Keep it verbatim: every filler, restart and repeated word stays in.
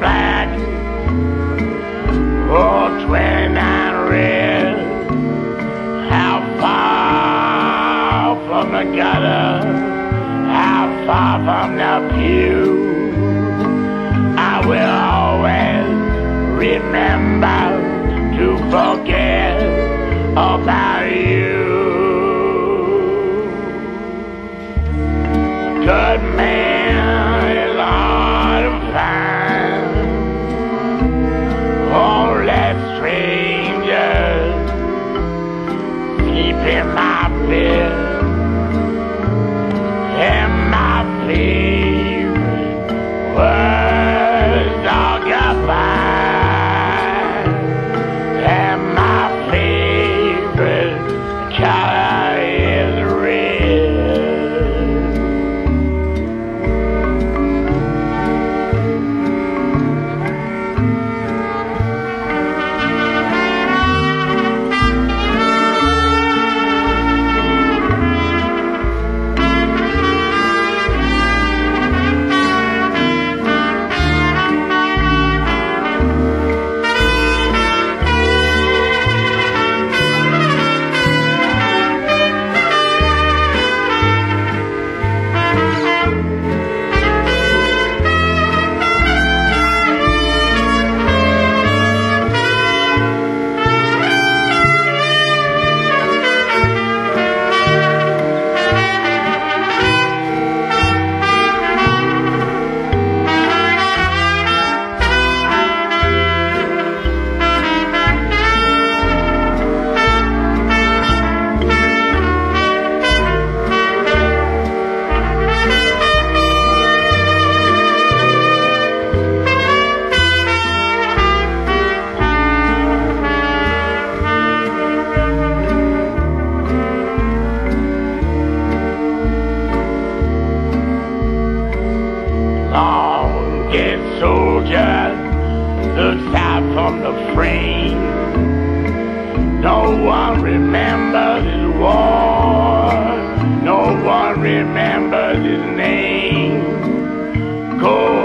black, or twenty-nine red. How far from the gutter, how far from the pew. I will always remember to forget about you. Good man is hard to find. Only strangers keep in my bed. And my favorite words are goodbye. And my favorite color is red. Long-dead soldier looks out from the frame. No one remembers his war. No one remembers his name. Go